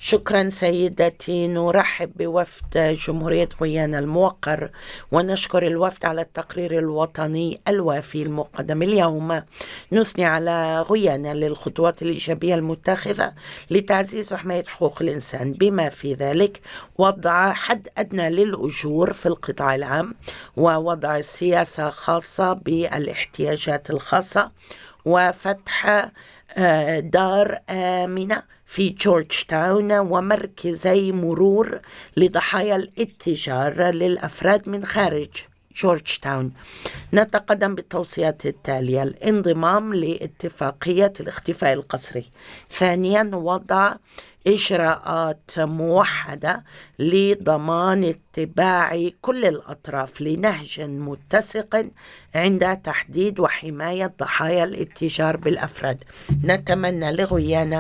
شكرا سيدتي. نرحب بوفد جمهورية غويانا الموقر ونشكر الوفد على التقرير الوطني الوافي المقدم اليوم. نثني على غويانا للخطوات الإيجابية المتخذة لتعزيز وحماية حقوق الإنسان، بما في ذلك وضع حد أدنى للأجور في القطاع العام، ووضع سياسة خاصة بالاحتياجات الخاصة، وفتح دار آمنة في جورج تاون، ومركزي مرور لضحايا الاتجار للأفراد من خارج جورج تاون. نتقدم بالتوصيات التالية: الانضمام لاتفاقية الاختفاء القسري. ثانيا، وضع إجراءات موحدة لضمان اتباع كل الأطراف لنهج متسق عند تحديد وحماية ضحايا الاتجار بالأفراد. نتمنى لغويانا